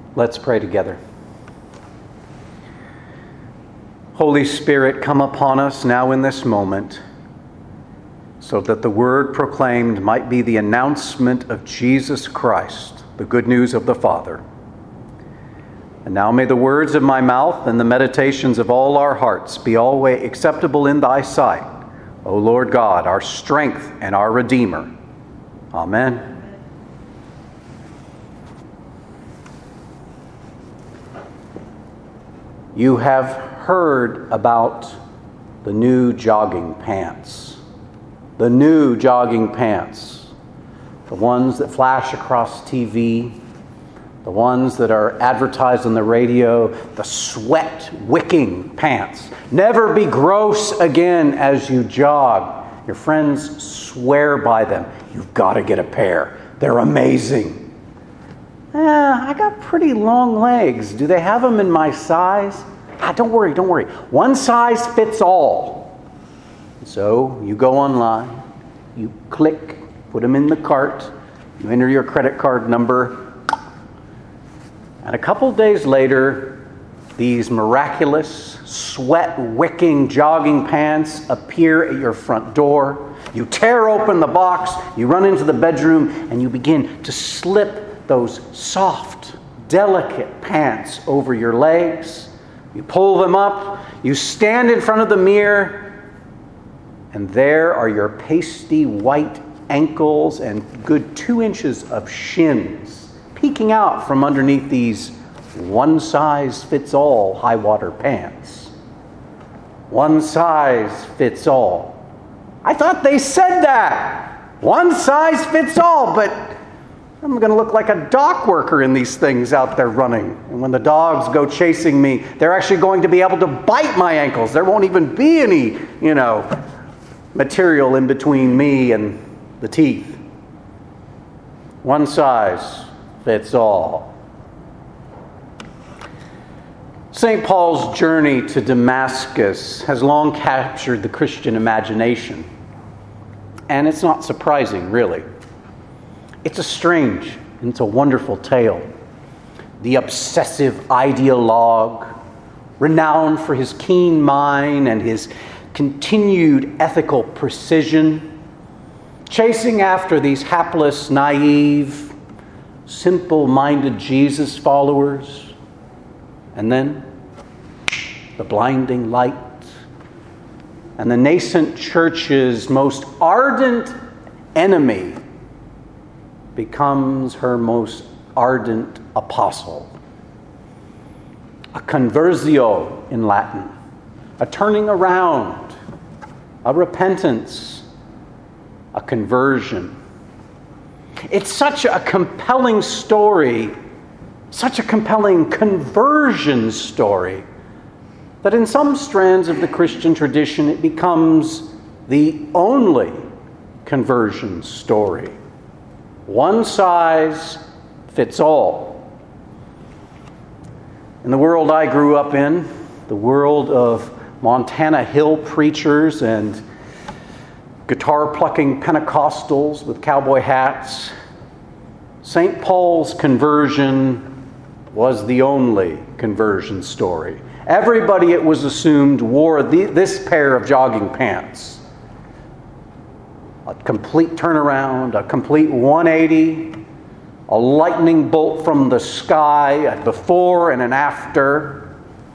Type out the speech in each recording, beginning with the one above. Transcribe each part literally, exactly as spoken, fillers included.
Let's pray together. Holy Spirit, come upon us now in this moment, so that the word proclaimed might be the announcement of Jesus Christ, the good news of the Father. And now may the words of my mouth and the meditations of all our hearts be always acceptable in thy sight, O Lord God, our strength and our Redeemer. Amen. You have heard about the new jogging pants. The new jogging pants. The ones that flash across T V. The ones that are advertised on the radio. The sweat-wicking pants. Never be gross again as you jog. Your friends swear by them. You've got to get a pair. They're amazing. Eh, I got pretty long legs. Do they have them in my size? Ah, don't worry, don't worry. One size fits all. So you go online, you click, put them in the cart, you enter your credit card number, and a couple days later, these miraculous, sweat-wicking jogging pants appear at your front door. You tear open the box, you run into the bedroom, and you begin to slip those soft, delicate pants over your legs. You pull them up, you stand in front of the mirror, and there are your pasty white ankles and good two inches of shins peeking out from underneath these one-size-fits-all high-water pants. One size fits all. I thought they said that. One size fits all, but I'm going to look like a dock worker in these things out there running. And when the dogs go chasing me, they're actually going to be able to bite my ankles. There won't even be any, you know, material in between me and the teeth. One size fits all. Saint Paul's journey to Damascus has long captured the Christian imagination. And it's not surprising, really. It's a strange and it's a wonderful tale. The obsessive ideologue, renowned for his keen mind and his continued ethical precision, chasing after these hapless, naive, simple-minded Jesus followers, and then the blinding light, and the nascent church's most ardent enemy becomes her most ardent apostle. A conversio in Latin, a turning around, a repentance, a conversion. It's such a compelling story, such a compelling conversion story, that in some strands of the Christian tradition it becomes the only conversion story. One size fits all. In the world I grew up in, the world of Montana Hill preachers and guitar-plucking Pentecostals with cowboy hats, Saint Paul's conversion was the only conversion story. Everybody, it was assumed, wore the, this pair of jogging pants. A complete turnaround, a complete one eighty, a lightning bolt from the sky, a before and an after.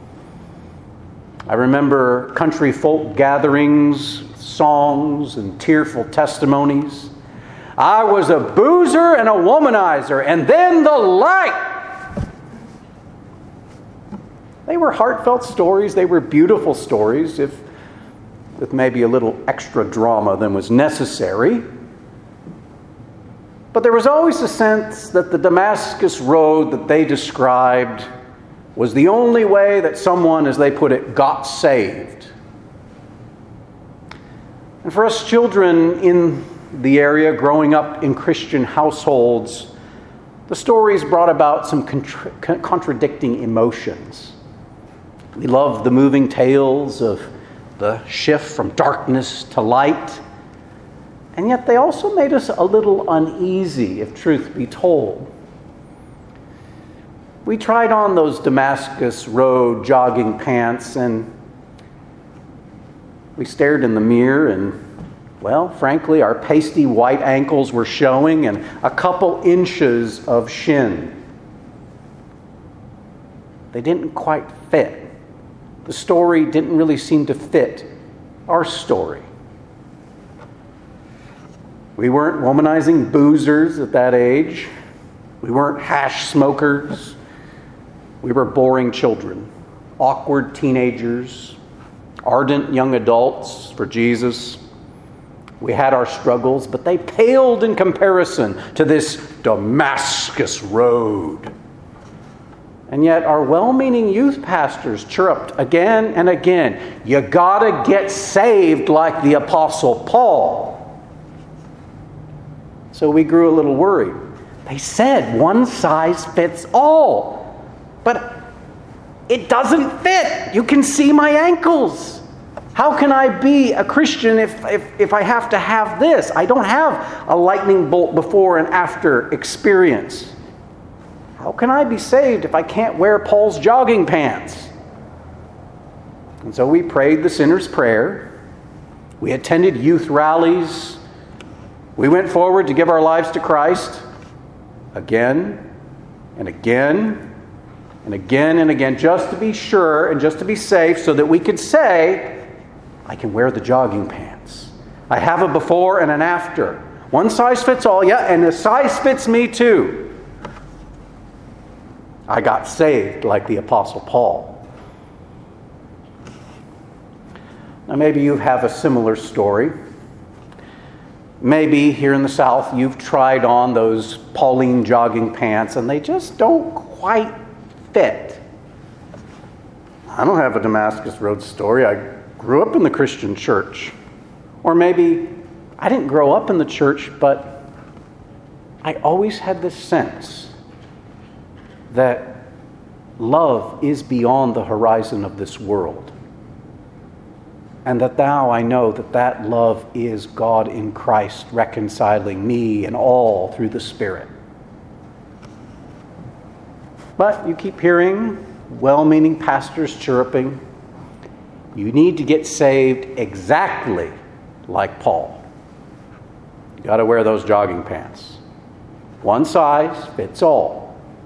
I remember country folk gatherings, songs, and tearful testimonies. I was a boozer and a womanizer, and then the light. They were heartfelt stories. They were beautiful stories, if with maybe a little extra drama than was necessary. But there was always a sense that the Damascus road that they described was the only way that someone, as they put it, got saved. And for us children in the area, growing up in Christian households, the stories brought about some contra- contradicting emotions. We loved the moving tales of the shift from darkness to light, and yet they also made us a little uneasy, if truth be told. We tried on those Damascus Road jogging pants, and we stared in the mirror, and, well, frankly, our pasty white ankles were showing and a couple inches of shin. They didn't quite fit. The story didn't really seem to fit our story. We weren't womanizing boozers at that age. We weren't hash smokers. We were boring children, awkward teenagers, ardent young adults for Jesus. We had our struggles, but they paled in comparison to this Damascus Road. And yet our well-meaning youth pastors chirruped again and again, you gotta get saved like the Apostle Paul. So we grew a little worried. They said one size fits all, but it doesn't fit. You can see my ankles. How can I be a Christian if, if, if I have to have this? I don't have a lightning bolt before and after experience. How can I be saved if I can't wear Paul's jogging pants? And so we prayed the sinner's prayer. We attended youth rallies. We went forward to give our lives to Christ again and again and again and again, just to be sure and just to be safe, so that we could say, I can wear the jogging pants. I have a before and an after. One size fits all, yeah, and the size fits me too. I got saved like the Apostle Paul. Now maybe you have a similar story. Maybe here in the South you've tried on those Pauline jogging pants and they just don't quite fit. I don't have a Damascus Road story. I grew up in the Christian church. Or maybe I didn't grow up in the church, but I always had this sense that love is beyond the horizon of this world. And that now I know that that love is God in Christ reconciling me and all through the Spirit. But you keep hearing well-meaning pastors chirruping, you need to get saved exactly like Paul. You got to wear those jogging pants. One size fits all.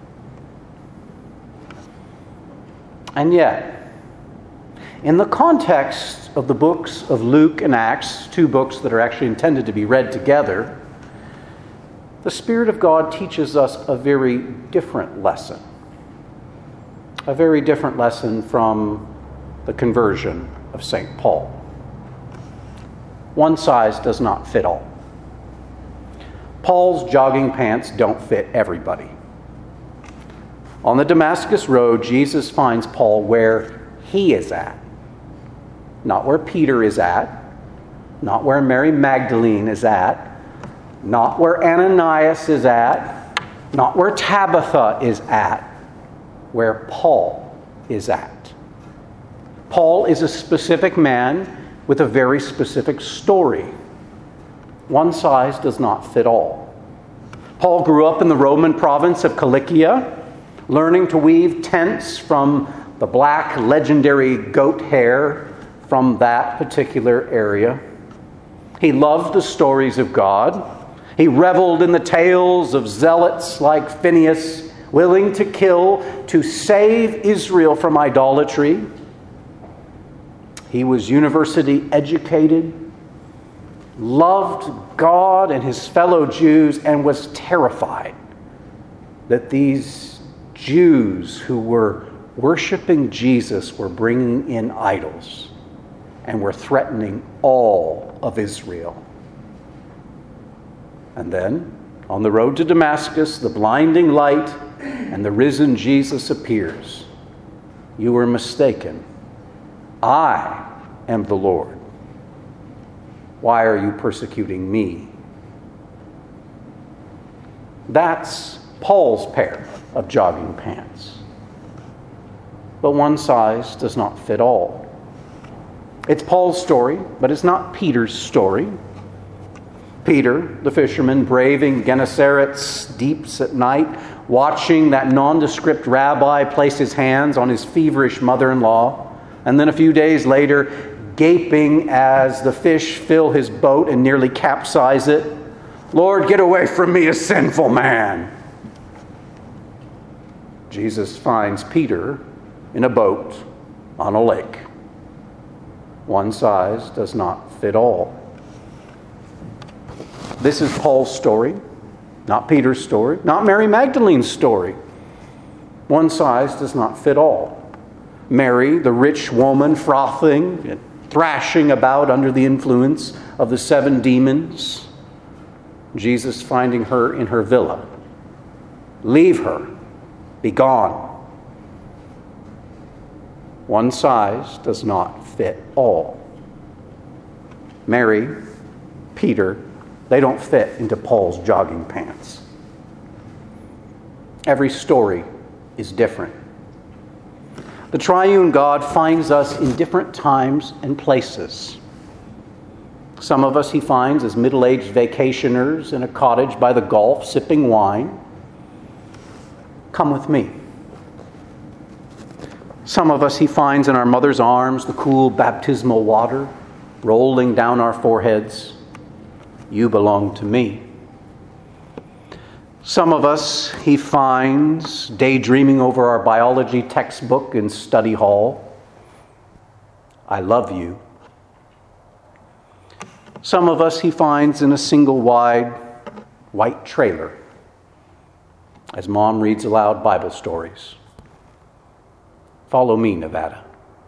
And yet, in the context of the books of Luke and Acts, two books that are actually intended to be read together, the Spirit of God teaches us a very different lesson. A very different lesson from the conversion of Saint Paul. One size does not fit all. Paul's jogging pants don't fit everybody. On the Damascus Road, Jesus finds Paul where he is at. Not where Peter is at. Not where Mary Magdalene is at. Not where Ananias is at. Not where Tabitha is at. Where Paul is at. Paul is a specific man with a very specific story. One size does not fit all. Paul grew up in the Roman province of Cilicia, learning to weave tents from the black legendary goat hair from that particular area. He loved the stories of God. He reveled in the tales of zealots like Phinehas, willing to kill to save Israel from idolatry. He was university educated, loved God and his fellow Jews, and was terrified that these Jews who were worshiping Jesus were bringing in idols and were threatening all of Israel. And then, on the road to Damascus, the blinding light and the risen Jesus appears. You were mistaken. I am the Lord. Why are you persecuting me? That's Paul's pair of jogging pants. But one size does not fit all. It's Paul's story, but it's not Peter's story. Peter, the fisherman, braving Gennesaret's deeps at night, watching that nondescript rabbi place his hands on his feverish mother-in-law, and then a few days later, gaping as the fish fill his boat and nearly capsize it. "Lord, get away from me, a sinful man." Jesus finds Peter in a boat on a lake. One size does not fit all. This is Paul's story, not Peter's story, not Mary Magdalene's story. One size does not fit all. Mary, the rich woman, frothing and thrashing about under the influence of the seven demons. Jesus finding her in her villa. "Leave her. Be gone." One size does not fit all. Mary, Peter, they don't fit into Paul's jogging pants. Every story is different. The triune God finds us in different times and places. Some of us he finds as middle-aged vacationers in a cottage by the Gulf, sipping wine. Come with me. Some of us he finds in our mother's arms, the cool baptismal water rolling down our foreheads. You belong to me. Some of us he finds daydreaming over our biology textbook in study hall. I love you. Some of us he finds in a single wide white trailer as Mom reads aloud Bible stories. Follow me, Nevada.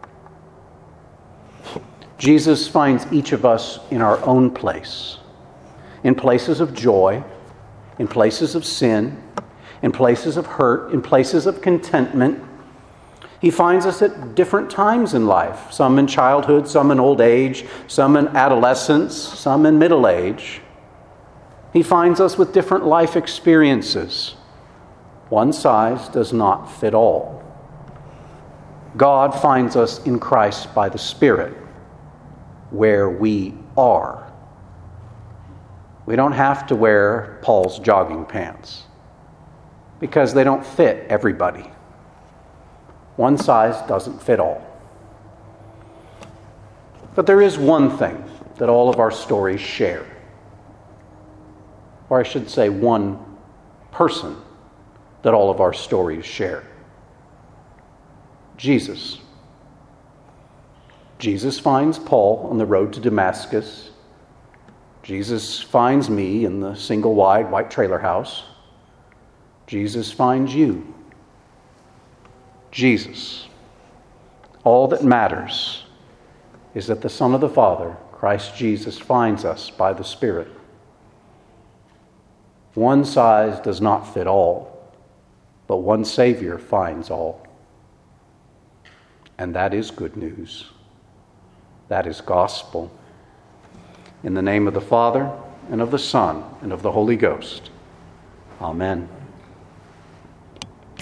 Jesus finds each of us in our own place, in places of joy, in places of sin, in places of hurt, in places of contentment. He finds us at different times in life, some in childhood, some in old age, some in adolescence, some in middle age. He finds us with different life experiences. One size does not fit all. God finds us in Christ by the Spirit, where we are. We don't have to wear Paul's jogging pants because they don't fit everybody. One size doesn't fit all. But there is one thing that all of our stories share. Or I should say one person that all of our stories share. Jesus. Jesus finds Paul on the road to Damascus. Jesus finds me in the single wide white trailer house. Jesus finds you. Jesus. All that matters is that the Son of the Father, Christ Jesus, finds us by the Spirit. One size does not fit all, but one Savior finds all. And that is good news. That is gospel. In the name of the Father, and of the Son, and of the Holy Ghost. Amen.